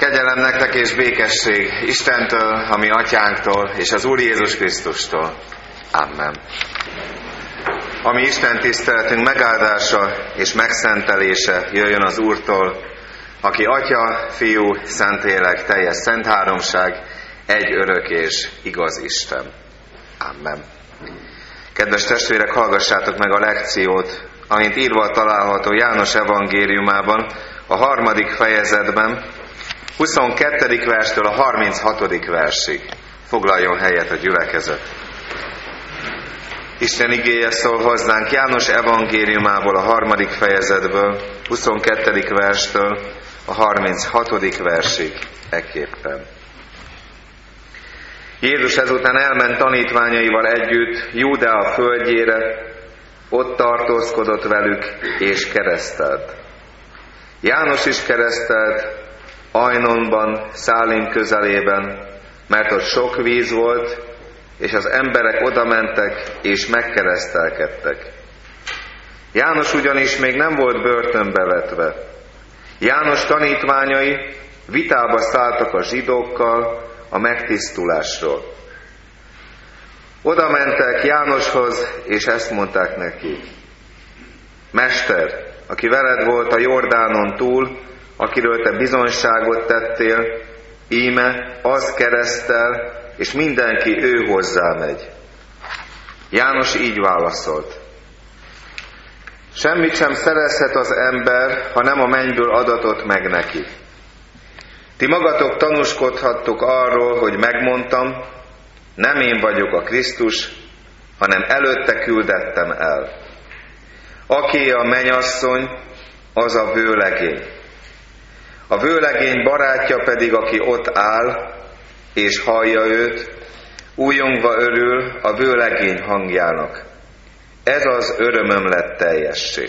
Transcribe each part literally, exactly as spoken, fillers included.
Kegyelem nektek és békesség Istentől, a mi atyánktól, és az Úr Jézus Krisztustól. Amen. A mi Isten tiszteletünk megáldása és megszentelése jöjjön az Úrtól, aki Atya, Fiú, Szentlélek, teljes szent háromság, egy örök és igaz Isten. Amen. Kedves testvérek, hallgassátok meg a lekciót, amint írva található János evangéliumában, a harmadik fejezetben, huszonkettedik verstől a harminchatodik versig. Foglaljon helyet a gyülekezet. Isten igéje szól hozzánk János evangéliumából a harmadik fejezetből, huszonkettedik verstől a harminchatodik versig ekképpen. Jézus ezután elment tanítványaival együtt Júdea földjére, ott tartózkodott velük és keresztelt. János is keresztelt Ajnonban, Szálim közelében, mert ott sok víz volt, és az emberek odamentek és megkeresztelkedtek. János ugyanis még nem volt börtönbe vetve. János tanítványai vitába szálltak a zsidókkal a megtisztulásról. Oda mentek Jánoshoz, és ezt mondták neki: Mester, aki veled volt a Jordánon túl, akiről te bizonyságot tettél, íme az keresztel, és mindenki ő hozzá megy. János így válaszolt: Semmit sem szerezhet az ember, ha nem a mennyből adatot meg neki. Ti magatok tanúskodhattok arról, hogy megmondtam, nem én vagyok a Krisztus, hanem előtte küldettem el. Aki a mennyasszony, az a vőlegény. A vőlegény barátja pedig, aki ott áll, és hallja őt, újongva örül a vőlegény hangjának. Ez az örömöm lett teljessé.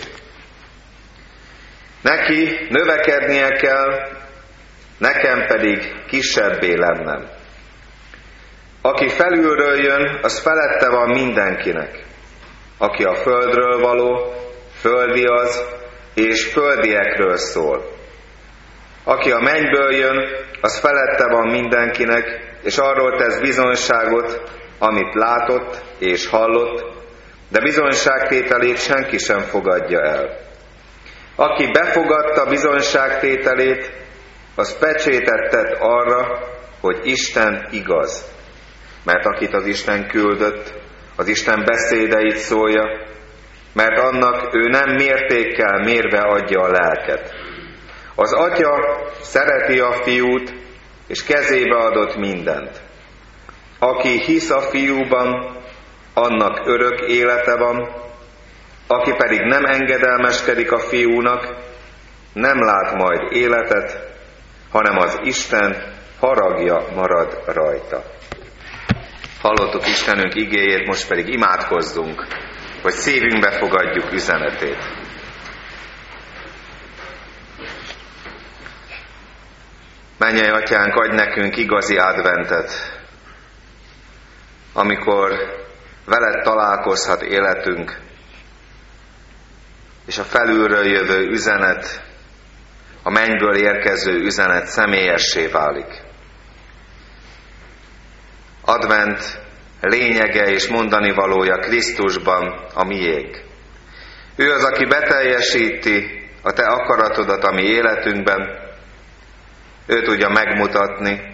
Neki növekednie kell, nekem pedig kisebbé lennem. Aki felülről jön, az felette van mindenkinek. Aki a földről való, földi az, és földiekről szól. Aki a mennyből jön, az felette van mindenkinek, és arról tesz bizonyságot, amit látott és hallott, de bizonyságtételét senki sem fogadja el. Aki befogadta bizonyságtételét, az pecsétet tett arra, hogy Isten igaz. Mert akit az Isten küldött, az Isten beszédeit szólja, mert annak ő nem mértékkel mérve adja a lelket. Az Atya szereti a Fiút, és kezébe adott mindent. Aki hisz a Fiúban, annak örök élete van, aki pedig nem engedelmeskedik a Fiúnak, nem lát majd életet, hanem az Isten haragja marad rajta. Hallottuk Istenünk igéjét, most pedig imádkozzunk, hogy szívünkbe fogadjuk üzenetét. Mennyei Atyánk, adj nekünk igazi adventet, amikor veled találkozhat életünk, és a felülről jövő üzenet, a mennyből érkező üzenet személyessé válik. Advent lényege és mondani valója Krisztusban a miénk. Ő az, aki beteljesíti a te akaratodat a mi életünkben. Ő tudja megmutatni,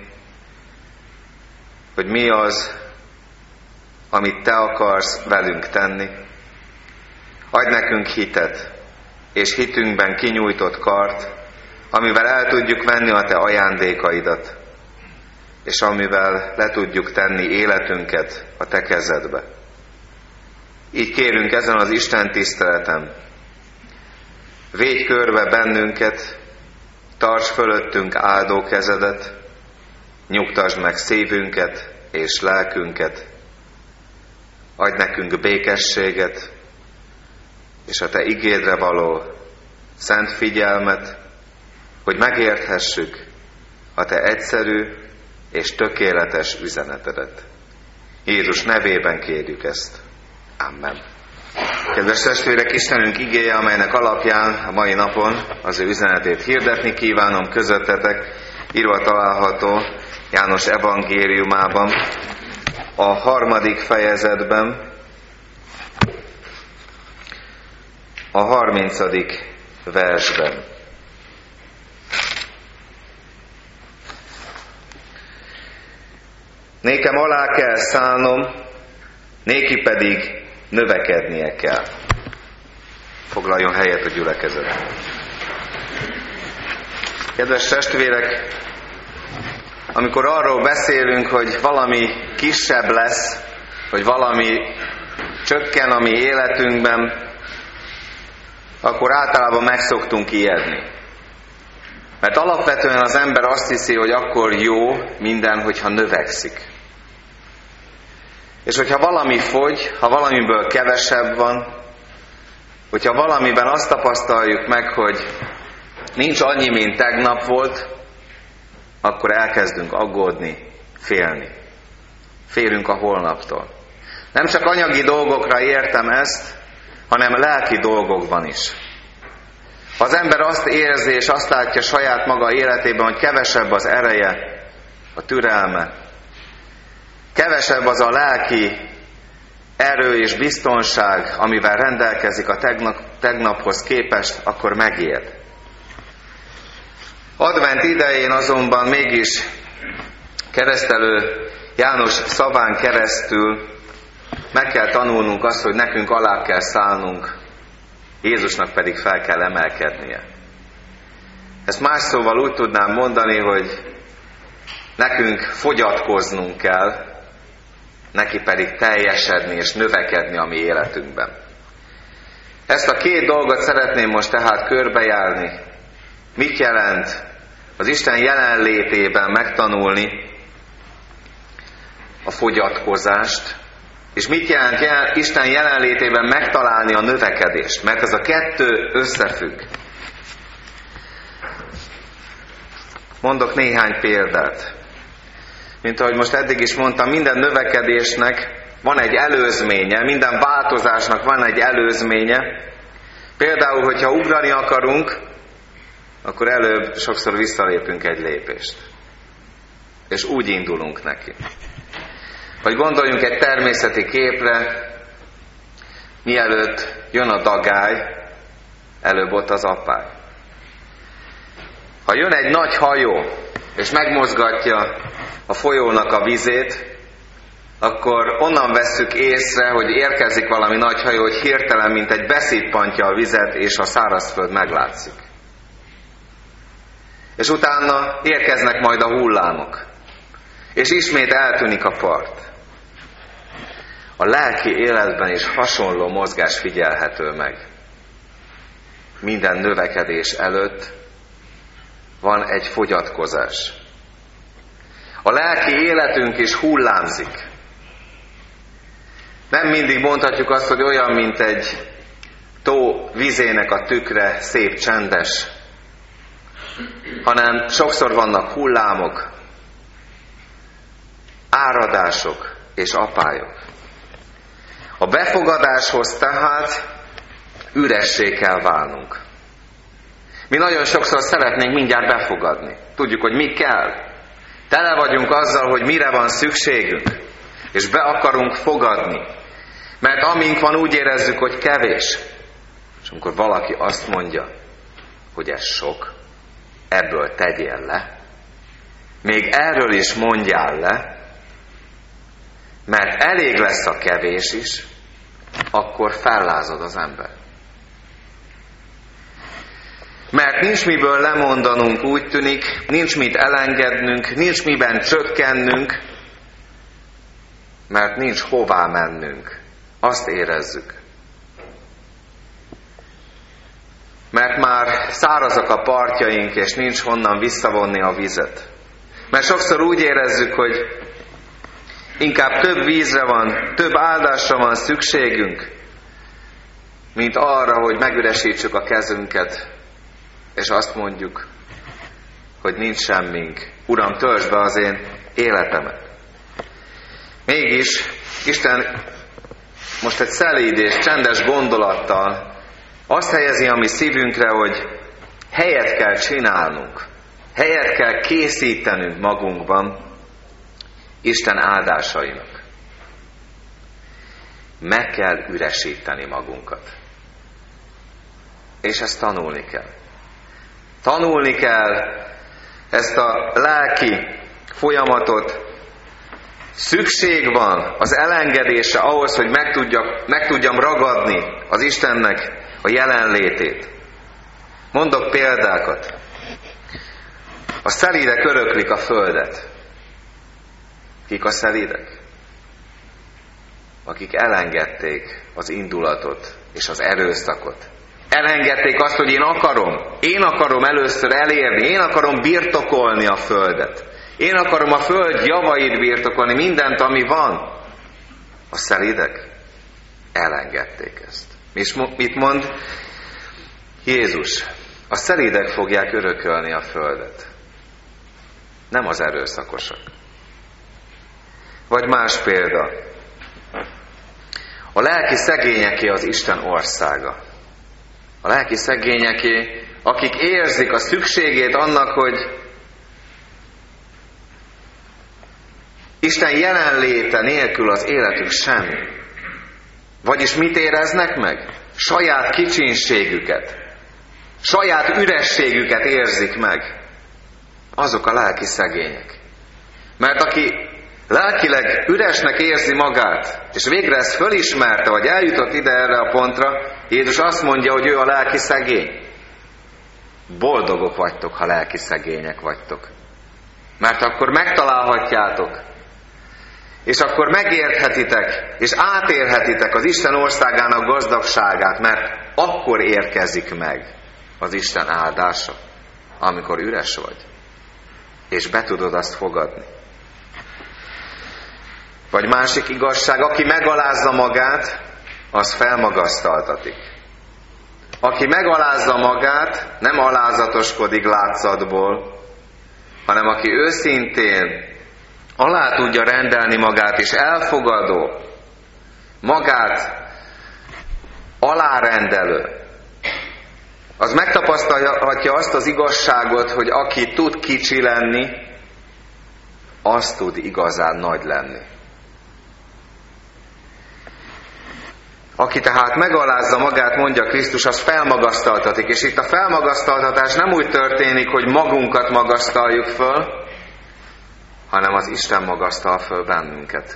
hogy mi az, amit te akarsz velünk tenni. Adj nekünk hitet, és hitünkben kinyújtott kart, amivel el tudjuk venni a te ajándékaidat, és amivel le tudjuk tenni életünket a te kezedbe. Így kérünk ezen az Isten tiszteleten, védj körbe bennünket, tarts fölöttünk áldó kezedet, nyugtasd meg szívünket és lelkünket, adj nekünk békességet, és a te igédre való szent figyelmet, hogy megérthessük a te egyszerű és tökéletes üzenetedet. Jézus nevében kérjük ezt. Amen. Kedves testvérek, Istenünk igéje, amelynek alapján a mai napon az ő üzenetét hirdetni kívánom közöttetek, írva található János evangéliumában, a harmadik fejezetben, a harmincadik versben. Nékem alá kell szállnom, néki pedig növekednie kell. Foglaljon helyet a gyülekezet. Kedves testvérek, amikor arról beszélünk, hogy valami kisebb lesz, hogy valami csökken a mi életünkben, akkor általában meg szoktunk ijedni. Mert alapvetően az ember azt hiszi, hogy akkor jó minden, hogyha növekszik. És hogyha valami fogy, ha valamiből kevesebb van, hogyha valamiben azt tapasztaljuk meg, hogy nincs annyi, mint tegnap volt, akkor elkezdünk aggódni, félni. Félünk a holnaptól. Nem csak anyagi dolgokra értem ezt, hanem lelki dolgokban is. Ha az ember azt érzi és azt látja saját maga életében, hogy kevesebb az ereje, a türelme, kevesebb az a lelki erő és biztonság, amivel rendelkezik a tegnap, tegnaphoz képest, akkor megijed. Advent idején azonban mégis keresztelő János szaván keresztül meg kell tanulnunk azt, hogy nekünk alá kell szállnunk, Jézusnak pedig fel kell emelkednie. Ezt más szóval úgy tudnám mondani, hogy nekünk fogyatkoznunk kell, neki pedig teljesedni és növekedni a mi életünkben. Ezt a két dolgot szeretném most tehát körbejárni. Mit jelent az Isten jelenlétében megtanulni a fogyatkozást, és mit jelent Isten jelenlétében megtalálni a növekedést, mert ez a kettő összefügg. Mondok néhány példát. Mint ahogy most eddig is mondtam, minden növekedésnek van egy előzménye, minden változásnak van egy előzménye. Például, hogyha ugrani akarunk, akkor előbb sokszor visszalépünk egy lépést. És úgy indulunk neki. Vagy gondoljunk egy természeti képre, mielőtt jön a dagály, előbb ott az apály. Ha jön egy nagy hajó, és megmozgatja a folyónak a vizét, akkor onnan vesszük észre, hogy érkezik valami nagy hajó, hogy hirtelen, mint egy beszippantja a vizet, és a szárazföld meglátszik. És utána érkeznek majd a hullámok, és ismét eltűnik a part. A lelki életben is hasonló mozgás figyelhető meg. Minden növekedés előtt van egy fogyatkozás. A lelki életünk is hullámzik. Nem mindig mondhatjuk azt, hogy olyan, mint egy tó vizének a tükre, szép, csendes, hanem sokszor vannak hullámok, áradások és apályok. A befogadáshoz tehát üressé kell válnunk. Mi nagyon sokszor szeretnénk mindjárt befogadni. Tudjuk, hogy mi kell. Tele vagyunk azzal, hogy mire van szükségünk, és be akarunk fogadni. Mert amink van, úgy érezzük, hogy kevés. És amikor valaki azt mondja, hogy ez sok, ebből tegyél le, még erről is mondjál le, mert elég lesz a kevés is, akkor fellázad az ember. Mert nincs miből lemondanunk, úgy tűnik, nincs mit elengednünk, nincs miben csökkennünk, mert nincs hová mennünk. Azt érezzük. Mert már szárazak a partjaink, és nincs honnan visszavonni a vizet. Mert sokszor úgy érezzük, hogy inkább több vízre van, több áldásra van szükségünk, mint arra, hogy megüresítsük a kezünket, és azt mondjuk, hogy nincs semmink. Uram, töltsd be az én életemet. Mégis Isten most egy szelíd és csendes gondolattal azt helyezi a mi szívünkre, hogy helyet kell csinálnunk Helyet kell készítenünk magunkban Isten áldásainak. Meg kell üresíteni magunkat. És ezt tanulni kell. Tanulni kell ezt a lelki folyamatot. Szükség van az elengedésre ahhoz, hogy meg, tudjak, meg tudjam ragadni az Istennek a jelenlétét. Mondok példákat. A szelídek öröklik a földet. Kik a szelídek? Akik elengedték az indulatot és az erőszakot. Elengedték azt, hogy én akarom. Én akarom először elérni. Én akarom birtokolni a földet. Én akarom a föld javait birtokolni, mindent, ami van. A szelídek elengedték ezt. És mit mond Jézus? A szelídek fogják örökölni a földet. Nem az erőszakosak. Vagy más példa. A lelki szegényeké az Isten országa. A lelki szegényeké, akik érzik a szükségét annak, hogy Isten jelenléte nélkül az életük semmi. Vagyis mit éreznek meg? Saját kicsinségüket, saját ürességüket érzik meg. Azok a lelki szegények. Mert aki lelkileg üresnek érzi magát, és végre ezt fölismerte, vagy eljutott ide erre a pontra, Jézus azt mondja, hogy ő a lelki szegény. Boldogok vagytok, ha lelki szegények vagytok. Mert akkor megtalálhatjátok, és akkor megérthetitek, és átérhetitek az Isten országának gazdagságát, mert akkor érkezik meg az Isten áldása, amikor üres vagy, és be tudod azt fogadni. Vagy másik igazság, aki megalázza magát, az felmagasztaltatik. Aki megalázza magát, nem alázatoskodik látszatból, hanem aki őszintén alá tudja rendelni magát, és elfogadó, magát alárendelő, az megtapasztalhatja azt az igazságot, hogy aki tud kicsi lenni, az tud igazán nagy lenni. Aki tehát megalázza magát, mondja Krisztus, az felmagasztaltatik. És itt a felmagasztaltatás nem úgy történik, hogy magunkat magasztaljuk föl, hanem az Isten magasztal föl bennünket.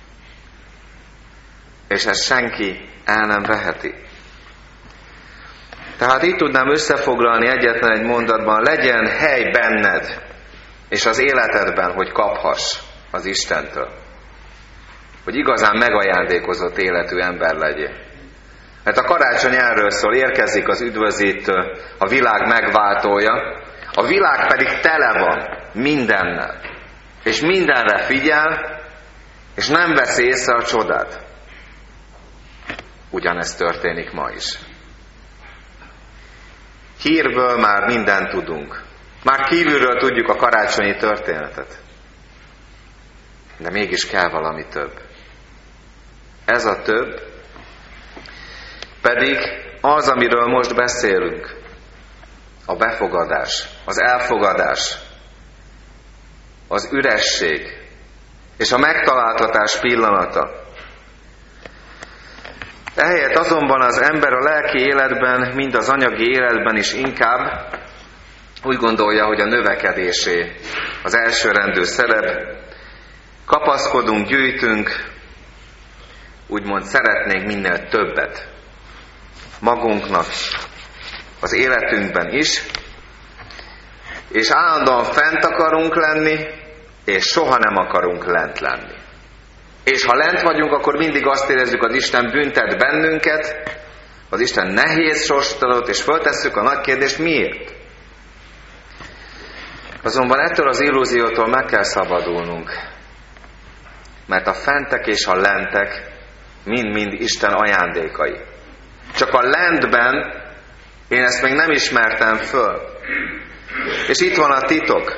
És ezt senki el nem veheti. Tehát így tudnám összefoglalni egyetlen egy mondatban, legyen hely benned és az életedben, hogy kaphass az Istentől. Hogy igazán megajándékozott életű ember legyél. Mert a karácsony erről szól, érkezik az üdvözítő, a világ megváltója, a világ pedig tele van mindennel. És mindenre figyel, és nem veszi észre a csodát. Ugyanezt történik ma is. Hírből már mindent tudunk. Már kívülről tudjuk a karácsonyi történetet. De mégis kell valami több. Ez a több pedig az, amiről most beszélünk. A befogadás, az elfogadás, az üresség és a megtaláltatás pillanata. Ehelyett azonban az ember a lelki életben, mind az anyagi életben is inkább úgy gondolja, hogy a növekedésé az elsőrendű szerep. Kapaszkodunk, gyűjtünk, úgymond szeretnénk minél többet magunknak, az életünkben is, és állandóan fent akarunk lenni, és soha nem akarunk lent lenni. És ha lent vagyunk, akkor mindig azt érezzük, az Isten büntet bennünket, az Isten nehéz sorst adott, és föltesszük a nagy kérdést, miért? Azonban ettől az illúziótól meg kell szabadulnunk, mert a fentek és a lentek mind-mind Isten ajándékai. Csak a lentben én ezt még nem ismertem föl. És itt van a titok.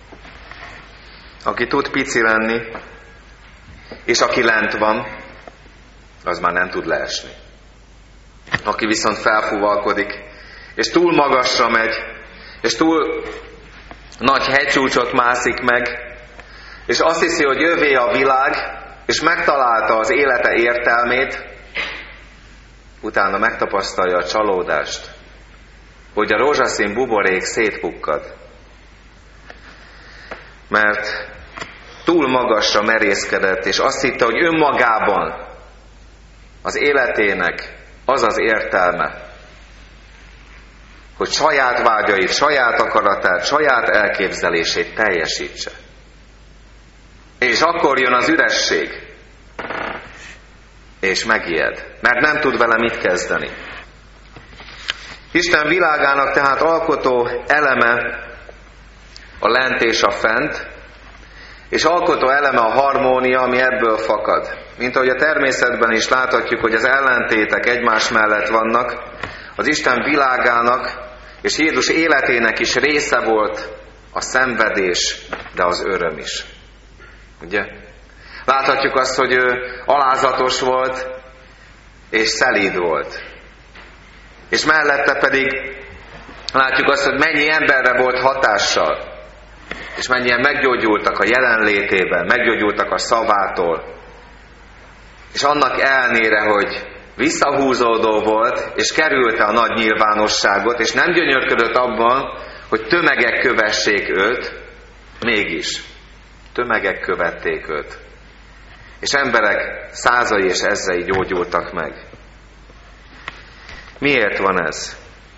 Aki tud pici lenni, és aki lent van, az már nem tud leesni. Aki viszont felfúvalkodik, és túl magasra megy, és túl nagy hegycsúcsot mászik meg, és azt hiszi, hogy övé a világ, és megtalálta az élete értelmét, utána megtapasztalja a csalódást, hogy a rózsaszín buborék szétpukkad. Mert túl magasra merészkedett, és azt hitte, hogy önmagában az életének az az értelme, hogy saját vágyait, saját akaratát, saját elképzelését teljesítse. És akkor jön az üresség, és megijed, mert nem tud vele mit kezdeni. Isten világának tehát alkotó eleme a lent és a fent, és alkotó eleme a harmónia, ami ebből fakad. Mint ahogy a természetben is láthatjuk, hogy az ellentétek egymás mellett vannak, az Isten világának és Jézus életének is része volt a szenvedés, de az öröm is. Ugye? Láthatjuk azt, hogy ő alázatos volt, és szelíd volt. És mellette pedig látjuk azt, hogy mennyi emberre volt hatással, és mennyien meggyógyultak a jelenlétében, meggyógyultak a szavától. És annak ellenére, hogy visszahúzódó volt, és kerülte a nagy nyilvánosságot, és nem gyönyörködött abban, hogy tömegek kövessék őt, mégis tömegek követték őt. És emberek százai és ezrei gyógyultak meg. Miért van ez?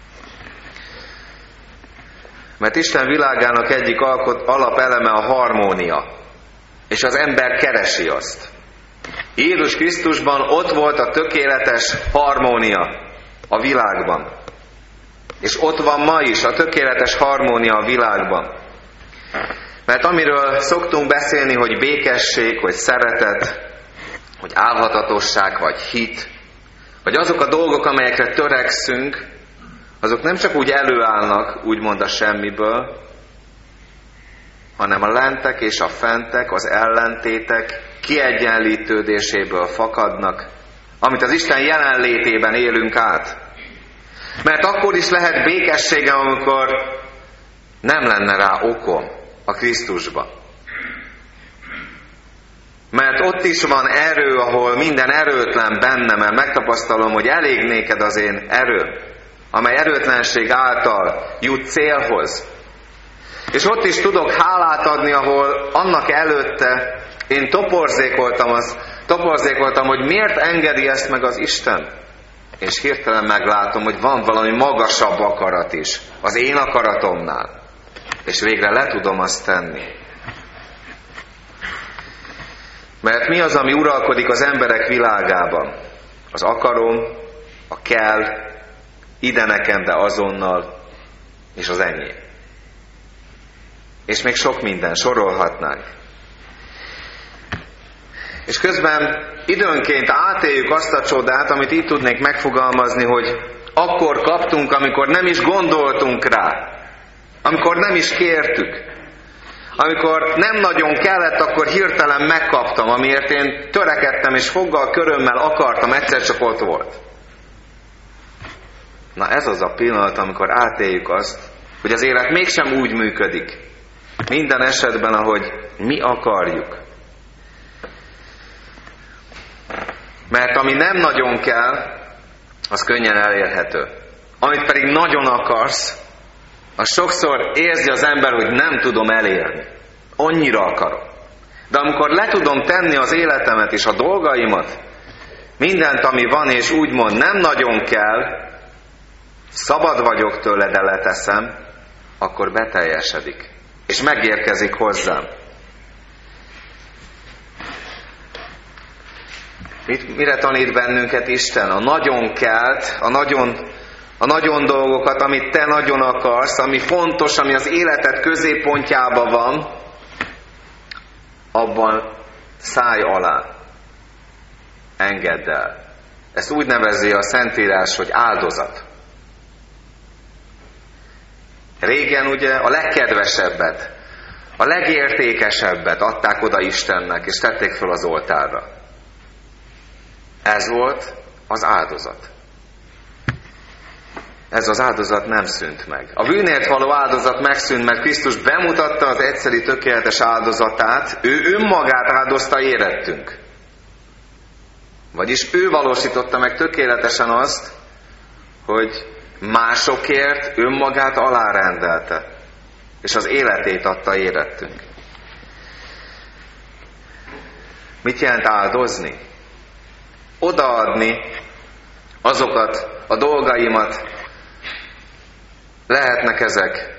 Mert Isten világának egyik alkot, alapeleme a harmónia, és az ember keresi azt. Jézus Krisztusban ott volt a tökéletes harmónia a világban. És ott van ma is a tökéletes harmónia a világban. Mert amiről szoktunk beszélni, hogy békesség, hogy szeretet, hogy álhatatosság, vagy hit, vagy azok a dolgok, amelyekre törekszünk, azok nem csak úgy előállnak, úgymond a semmiből, hanem a lentek és a fentek, az ellentétek kiegyenlítődéséből fakadnak, amit az Isten jelenlétében élünk át. Mert akkor is lehet békességem, amikor nem lenne rá okom a Krisztusban. Mert ott is van erő, ahol minden erőtlen bennem, mert megtapasztalom, hogy elég néked az én erőm, amely erőtlenség által jut célhoz. És ott is tudok hálát adni, ahol annak előtte én toporzékoltam, az, toporzékoltam, hogy miért engedi ezt meg az Isten. És hirtelen meglátom, hogy van valami magasabb akarat is az én akaratomnál. És végre le tudom azt tenni. Mert mi az, ami uralkodik az emberek világában? Az akarom, a kell, ide nekem, de azonnal, és az enyém. És még sok minden, sorolhatnánk. És közben időnként átéljük azt a csodát, amit így tudnék megfogalmazni, hogy akkor kaptunk, amikor nem is gondoltunk rá, amikor nem is kértük, amikor nem nagyon kellett, akkor hirtelen megkaptam, amiért én törekedtem és foggal, körömmel akartam, egyszer csak ott volt. Na ez az a pillanat, amikor átéljük azt, hogy az élet mégsem úgy működik, minden esetben, ahogy mi akarjuk. Mert ami nem nagyon kell, az könnyen elérhető. Amit pedig nagyon akarsz, az sokszor érzi az ember, hogy nem tudom elérni. Annyira akarom. De amikor le tudom tenni az életemet és a dolgaimat, mindent, ami van, és úgymond nem nagyon kell, szabad vagyok tőle, de leteszem, akkor beteljesedik. És megérkezik hozzám. Mit, mire tanít bennünket Isten? A nagyon kelt, a nagyon, a nagyon dolgokat, amit te nagyon akarsz, ami fontos, ami az életed középpontjában van, abban szállj alá. Engedd el. Ezt úgy nevezi a Szentírás, hogy áldozat. Régen ugye a legkedvesebbet, a legértékesebbet adták oda Istennek, és tették fel az oltárra. Ez volt az áldozat. ez az áldozat nem szűnt meg. A bűnért való áldozat megszűnt, mert Krisztus bemutatta az egyszeri tökéletes áldozatát, ő önmagát áldozta érettünk. Vagyis ő valósította meg tökéletesen azt, hogy másokért önmagát alárendelte, és az életét adta érettünk. Mit jelent áldozni? Odaadni azokat a dolgaimat, lehetnek ezek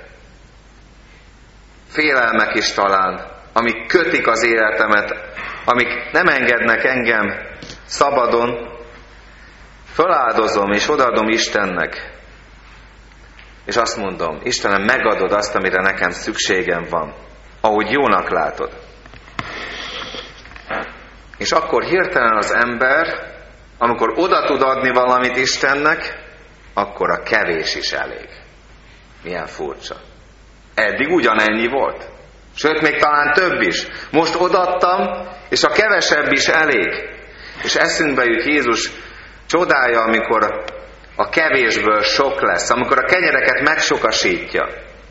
félelmek is talán, amik kötik az életemet, amik nem engednek engem szabadon, föláldozom és odaadom Istennek. És azt mondom, Istenem, megadod azt, amire nekem szükségem van, ahogy jónak látod. És akkor hirtelen az ember, amikor oda tud adni valamit Istennek, akkor a kevés is elég. Milyen furcsa. Eddig ugyanennyi volt. Sőt, még talán több is. Most odaadtam, és a kevesebb is elég. És eszünkbe jut Jézus csodája, amikor a kevésből sok lesz, amikor a kenyereket megsokasítja.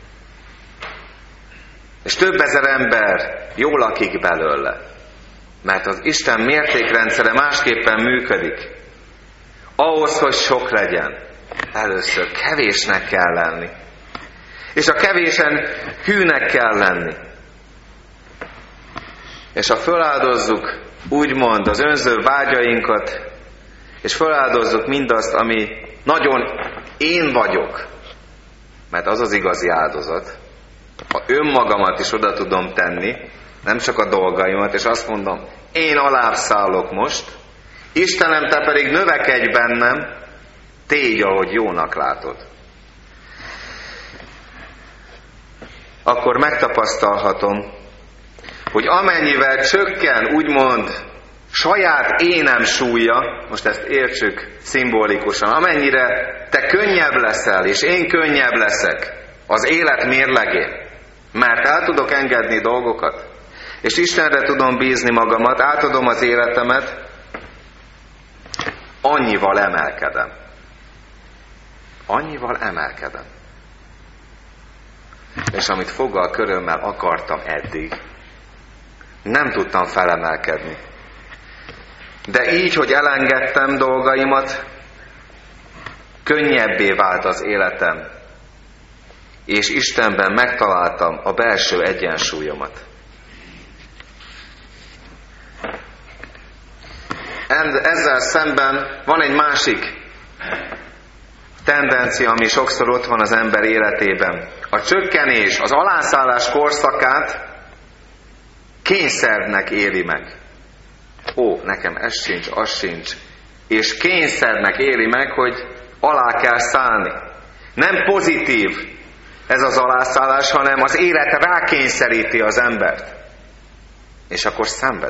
És több ezer ember jól lakik belőle. Mert az Isten mértékrendszere másképpen működik. Ahhoz, hogy sok legyen, először kevésnek kell lenni. És a kevésen hűnek kell lenni. És ha föláldozzuk, úgymond az önző vágyainkat, és föláldozzuk mindazt, ami nagyon én vagyok, mert az az igazi áldozat, ha önmagamat is oda tudom tenni, nem csak a dolgaimat, és azt mondom, én alább szállok most, Istenem, te pedig növekedj bennem, tégy, ahogy jónak látod. Akkor megtapasztalhatom, hogy amennyivel csökken, úgymond, saját énem súlya, most ezt értsük szimbolikusan, amennyire te könnyebb leszel, és én könnyebb leszek az élet mérlegén, mert el tudok engedni dolgokat, és Istenre tudom bízni magamat, átadom az életemet, annyival emelkedem. Annyival emelkedem. És amit foggal körömmel akartam eddig, nem tudtam felemelkedni. De így, hogy elengedtem dolgaimat, könnyebbé vált az életem, és Istenben megtaláltam a belső egyensúlyomat. Ezzel szemben van egy másik tendencia, ami sokszor ott van az ember életében. A csökkenés, az alászállás korszakát kényszernek éli meg. Ó, nekem ez sincs, az sincs. És kényszernek éli meg, hogy alá kell szállni. Nem pozitív ez az alászállás, hanem az élet rákényszeríti az embert. És akkor szenved.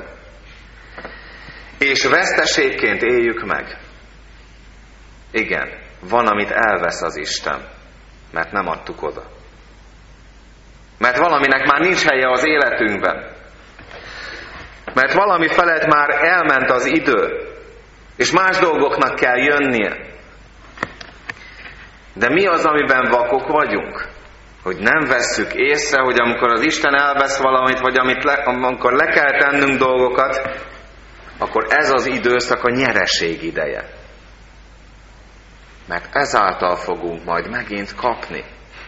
És veszteségként éljük meg. Igen, van, amit elvesz az Isten, mert nem adtuk oda. Mert valaminek már nincs helye az életünkben. Mert valami felett már elment az idő, és más dolgoknak kell jönnie. De mi az, amiben vakok vagyunk? Hogy nem vesszük észre, hogy amikor az Isten elvesz valamit, vagy amit le, amikor le kell tennünk dolgokat, akkor ez az időszak a nyereség ideje. Mert ezáltal fogunk majd megint kapni.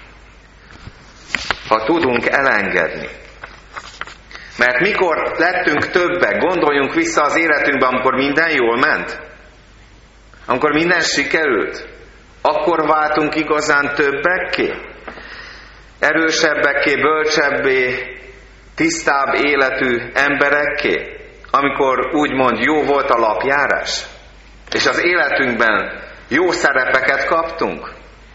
Ha tudunk elengedni. Mert mikor lettünk többek, gondoljunk vissza az életünkbe, amikor minden jól ment. Amikor minden sikerült. Akkor váltunk igazán többekké. Erősebbekké, bölcsebbé, tisztább életű emberekké. Amikor úgymond jó volt a lapjárás. És az életünkben jó szerepeket kaptunk.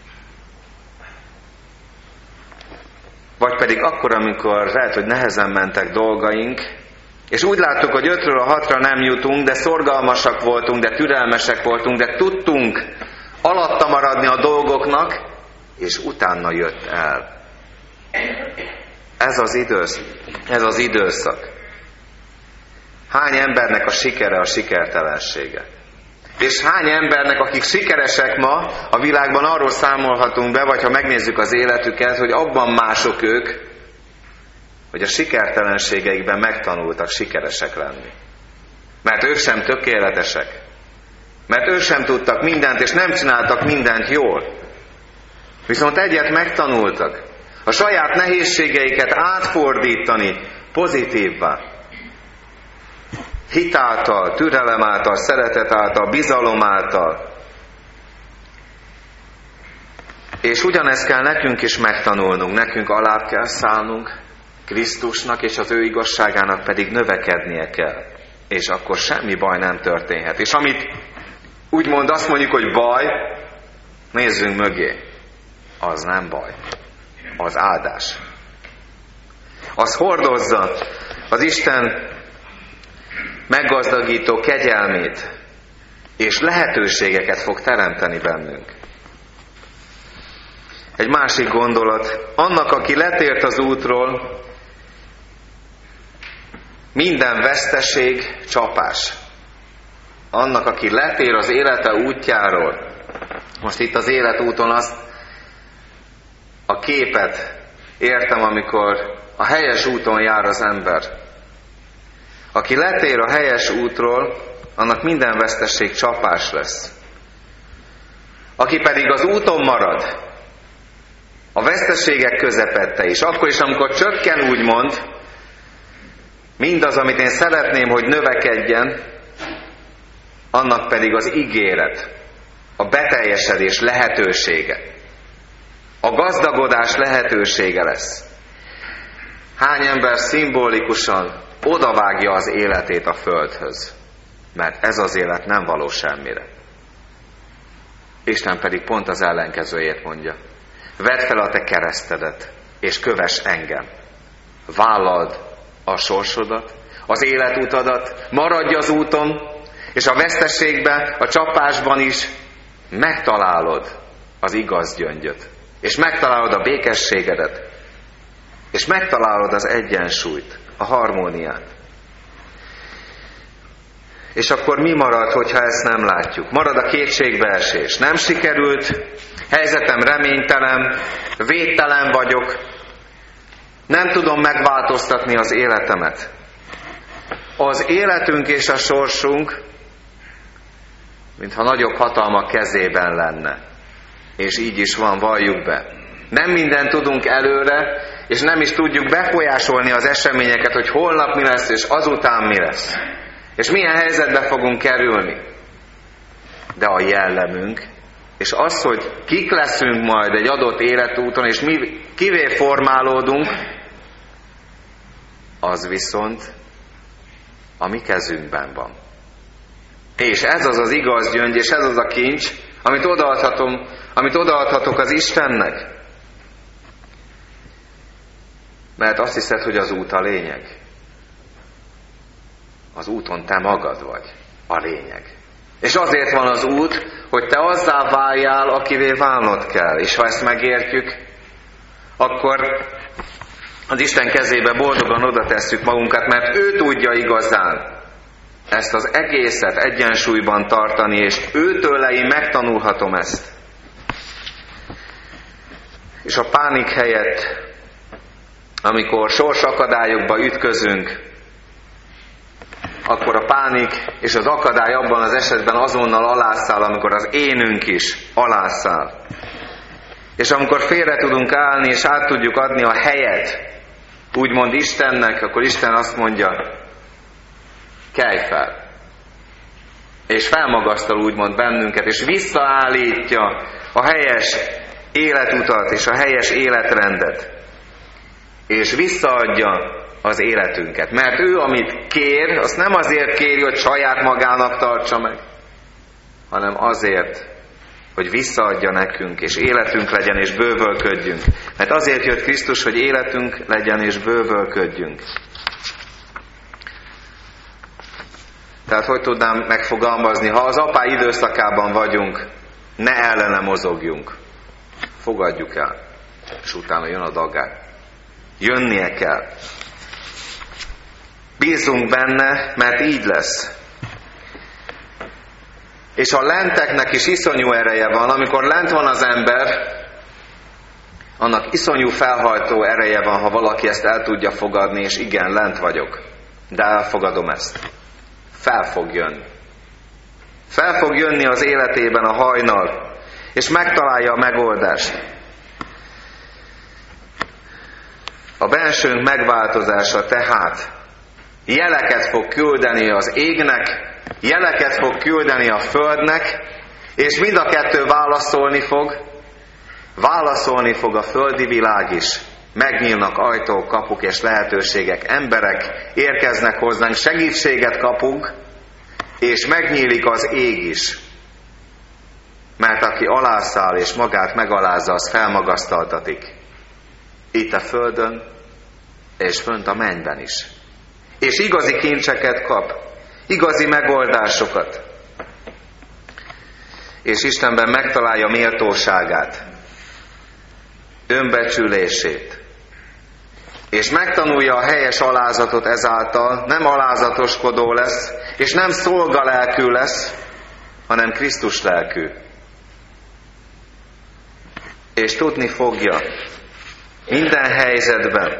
Vagy pedig akkor, amikor lehet, hogy nehezen mentek dolgaink, és úgy láttuk, hogy ötről a hatra nem jutunk, de szorgalmasak voltunk, de türelmesek voltunk, de tudtunk alatta maradni a dolgoknak, és utána jött el. Ez az időszak. Ez az időszak. Hány embernek a sikere a sikertelensége? És hány embernek, akik sikeresek ma a világban, arról számolhatunk be, vagy ha megnézzük az életüket, hogy abban mások ők, hogy a sikertelenségeikben megtanultak sikeresek lenni. Mert ők sem tökéletesek. Mert ők sem tudtak mindent, és nem csináltak mindent jól. Viszont egyet megtanultak. A saját nehézségeiket átfordítani pozitívvá. Hit által, türelem által, szeretet által, bizalom által. És ugyanezt kell nekünk is megtanulnunk. Nekünk alább kell szállnunk Krisztusnak, és az ő igazságának pedig növekednie kell. És akkor semmi baj nem történhet. És amit úgymond azt mondjuk, hogy baj, nézzünk mögé. Az nem baj. Az áldás. Az hordozza az Isten meggazdagító kegyelmét, és lehetőségeket fog teremteni bennünk. Egy másik gondolat, annak, aki letért az útról, minden veszteség csapás. Annak, aki letér az élete útjáról, most itt az életúton azt a képet értem, amikor a helyes úton jár az ember. Aki letér a helyes útról, annak minden veszteség csapás lesz. Aki pedig az úton marad, a veszteségek közepette is, akkor is, amikor csökken, úgymond, mindaz, amit én szeretném, hogy növekedjen, annak pedig az ígéret, a beteljesedés lehetősége, a gazdagodás lehetősége lesz. Hány ember szimbolikusan odavágja az életét a földhöz, mert ez az élet nem való semmire. Isten pedig pont az ellenkezőjét mondja. Vedd fel a te keresztedet, és kövess engem. Vállald a sorsodat, az életutadat, maradj az úton, és a veszteségben, a csapásban is megtalálod az igaz gyöngyöt, és megtalálod a békességedet, és megtalálod az egyensúlyt, a harmóniát. És akkor mi marad, hogyha ezt nem látjuk? Marad a kétségbeesés. Nem sikerült, helyzetem reménytelen, védtelen vagyok, nem tudom megváltoztatni az életemet. Az életünk és a sorsunk, mintha nagyobb hatalmak kezében lenne. És így is van, valljuk be. Nem mindent tudunk előre, és nem is tudjuk befolyásolni az eseményeket, hogy holnap mi lesz, és azután mi lesz. És milyen helyzetbe fogunk kerülni. De a jellemünk, és az, hogy kik leszünk majd egy adott életúton, és mi kivé formálódunk, az viszont a mi kezünkben van. És ez az az igaz gyöngy, és ez az a kincs, amit odaadhatom, amit odaadhatok az Istennek. Mert azt hiszed, hogy az út a lényeg. Az úton te magad vagy a lényeg. És azért van az út, hogy te azzá váljál, akivé válnod kell. És ha ezt megértjük, akkor az Isten kezébe boldogan oda tesszük magunkat, mert ő tudja igazán ezt az egészet egyensúlyban tartani, és őtőle én megtanulhatom ezt. És a pánik helyett, amikor sorsakadályokba ütközünk, akkor a pánik és az akadály abban az esetben azonnal alászáll, amikor az énünk is alászáll. És amikor félre tudunk állni, és át tudjuk adni a helyet, úgymond Istennek, akkor Isten azt mondja, kelj fel. És felmagasztal úgymond bennünket, és visszaállítja a helyes életutat és a helyes életrendet. És visszaadja az életünket. Mert ő, amit kér, azt nem azért kéri, hogy saját magának tartsa meg, hanem azért, hogy visszaadja nekünk, és életünk legyen, és bővölködjünk. Mert azért jött Krisztus, hogy életünk legyen, és bővölködjünk. Tehát hogy tudnám megfogalmazni, ha az apá időszakában vagyunk, ne ellene mozogjunk. Fogadjuk el, és utána jön a dagály. Jönnie kell. Bízunk benne, mert így lesz. És a lenteknek is iszonyú ereje van. Amikor lent van az ember, annak iszonyú felhajtó ereje van, ha valaki ezt el tudja fogadni, és igen, lent vagyok, de elfogadom ezt. Fel fog jönni. Fel fog jönni az életében a hajnal, és megtalálja a megoldást. A bensőnk megváltozása tehát jeleket fog küldeni az égnek, jeleket fog küldeni a földnek, és mind a kettő válaszolni fog. Válaszolni fog a földi világ is. Megnyílnak ajtók, kapuk és lehetőségek, emberek érkeznek hozzánk, segítséget kapunk, és megnyílik az ég is. Mert aki alászáll és magát megalázza, az felmagasztaltatik. Itt a földön, és fönt a mennyben is. És igazi kincseket kap, igazi megoldásokat. És Istenben megtalálja méltóságát, önbecsülését. És megtanulja a helyes alázatot ezáltal, nem alázatoskodó lesz, és nem szolgalelkű lesz, hanem Krisztus lelkű. És tudni fogja minden helyzetben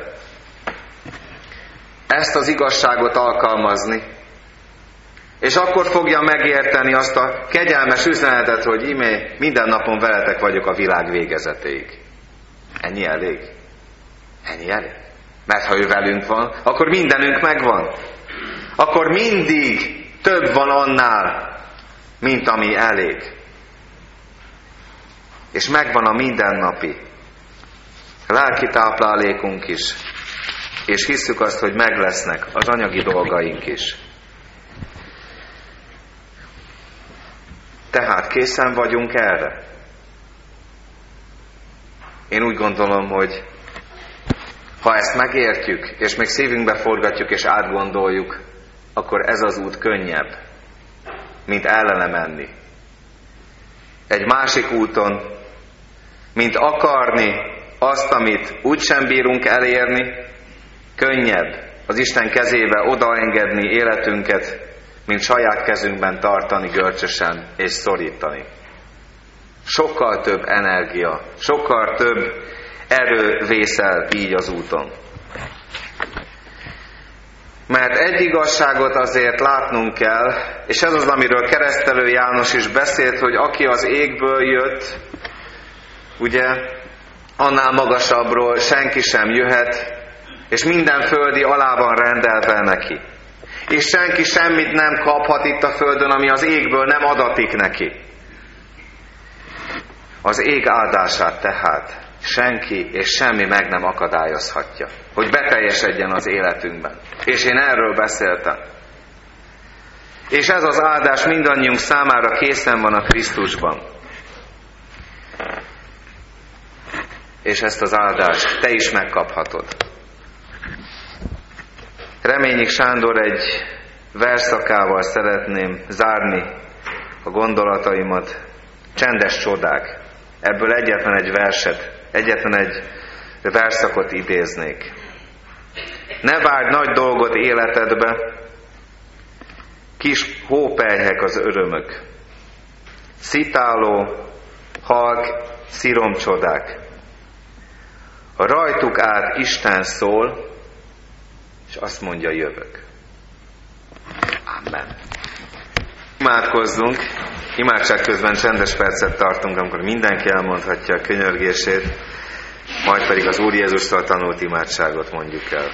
ezt az igazságot alkalmazni, és akkor fogja megérteni azt a kegyelmes üzenetet, hogy íme minden napon veletek vagyok a világ végezetéig. Ennyi elég? Ennyi elég? Mert ha ő velünk van, akkor mindenünk megvan. Akkor mindig több van annál, mint ami elég. És megvan a mindennapi lelki táplálékunk is. És hisszük azt, hogy meg lesznek az anyagi dolgaink is. Tehát készen vagyunk erre? Én úgy gondolom, hogy ha ezt megértjük, és még szívünkbe forgatjuk és átgondoljuk, akkor ez az út könnyebb, mint ellene menni. Egy másik úton, mint akarni azt, amit úgysem bírunk elérni, könnyebb az Isten kezébe odaengedni életünket, mint saját kezünkben tartani görcsösen és szorítani. Sokkal több energia, sokkal több erő vészel így az úton. Mert egy igazságot azért látnunk kell, és ez az, amiről Keresztelő János is beszélt, hogy aki az égből jött, ugye, annál magasabbról senki sem jöhet, és minden földi alá van rendelve neki. És senki semmit nem kaphat itt a földön, ami az égből nem adatik neki. Az ég áldását tehát senki és semmi meg nem akadályozhatja, hogy beteljesedjen az életünkben. És én erről beszéltem. És ez az áldás mindannyiunk számára készen van a Krisztusban. És ezt az áldást te is megkaphatod. Reményik Sándor egy versszakával szeretném zárni a gondolataimat. Csendes csodák. Ebből egyetlen egy verset, egyetlen egy versszakot idéznék. Ne várj nagy dolgot életedbe, kis hópelyhek az örömök. Szitáló, halk, sziromcsodák. A rajtuk át Isten szól, és azt mondja, jövök. Amen. Imádkozzunk. Imádság közben csendes percet tartunk, amikor mindenki elmondhatja a könyörgését, majd pedig az Úr Jézustól tanult imádságot mondjuk el.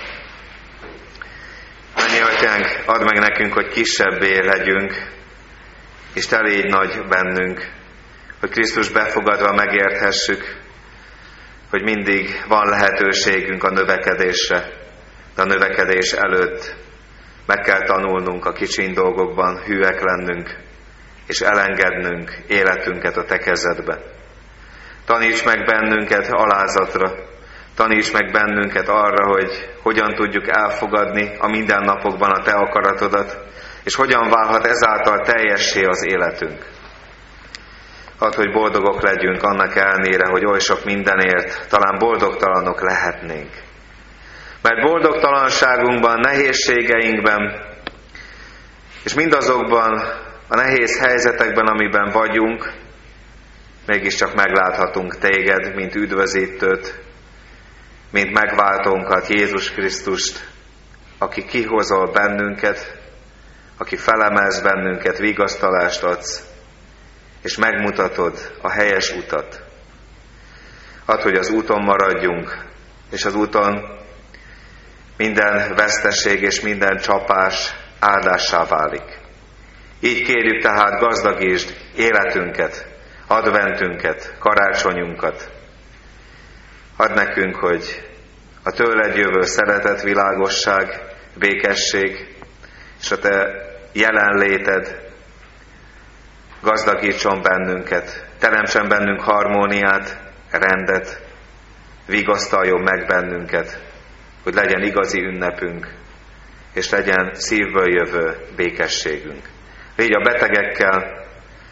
Mennyi Atyánk, add meg nekünk, hogy kisebbé legyünk, és te légy nagy bennünk, hogy Krisztus befogadva megérthessük, hogy mindig van lehetőségünk a növekedésre, de a növekedés előtt meg kell tanulnunk a kicsin dolgokban, hűek lennünk, és elengednünk életünket a te kezedbe. Taníts meg bennünket alázatra, taníts meg bennünket arra, hogy hogyan tudjuk elfogadni a mindennapokban a te akaratodat, és hogyan válhat ezáltal teljessé az életünk. Hadd, hogy boldogok legyünk annak ellenére, hogy oly sok mindenért talán boldogtalanok lehetnénk. Mert boldogtalanságunkban, nehézségeinkben, és mindazokban a nehéz helyzetekben, amiben vagyunk, mégiscsak megláthatunk téged, mint üdvözítőt, mint megváltónkat, Jézus Krisztust, aki kihozol bennünket, aki felemez bennünket, vigasztalást adsz, és megmutatod a helyes utat. Add, hogy az úton maradjunk, és az úton minden veszteség és minden csapás áldássá válik. Így kérjük tehát, gazdagítsd életünket, adventünket, karácsonyunkat. Add nekünk, hogy a tőled jövő szeretet, világosság, békesség és a te jelenléted gazdagítson bennünket, teremtsen bennünk harmóniát, rendet, vigasztaljon meg bennünket, hogy legyen igazi ünnepünk, és legyen szívből jövő békességünk. Légy a betegekkel,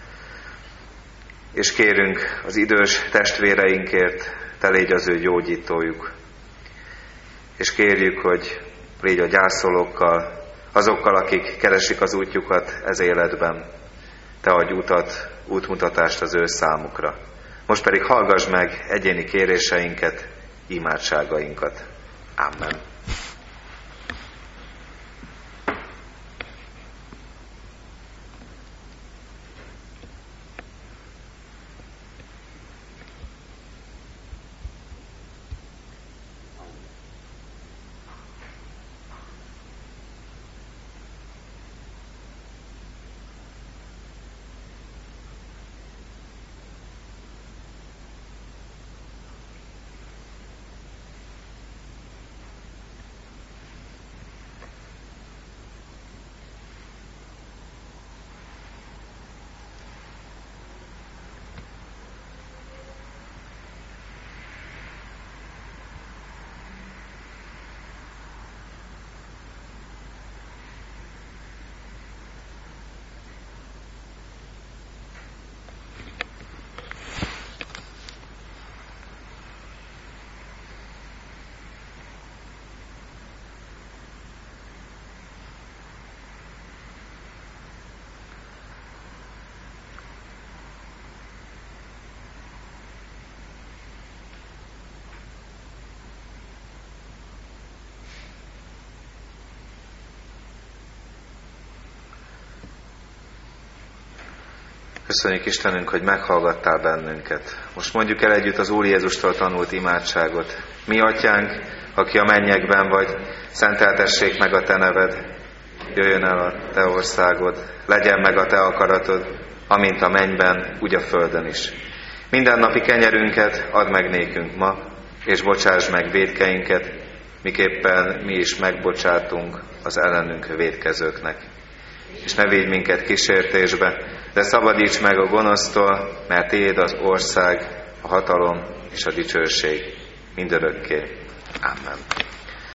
és kérünk az idős testvéreinkért, te légy az ő gyógyítójuk. És kérjük, hogy légy a gyászolókkal, azokkal, akik keresik az útjukat ez életben. Te adj utat, útmutatást az ő számukra. Most pedig hallgass meg egyéni kéréseinket, imádságainkat. Amen. Köszönjük Istenünk, hogy meghallgattál bennünket. Most mondjuk el együtt az Úr Jézustól tanult imádságot. Mi atyánk, aki a mennyekben vagy, szenteltessék meg a te neved. Jöjjön el a te országod, legyen meg a te akaratod, amint a mennyben, úgy a földön is. Mindennapi kenyerünket add meg nékünk ma, és bocsáss meg vétkeinket, miképpen mi is megbocsátunk az ellenünk vétkezőknek. És ne védj minket kísértésbe, de szabadíts meg a gonosztól, mert tiéd az ország, a hatalom és a dicsőség mindörökké. Amen.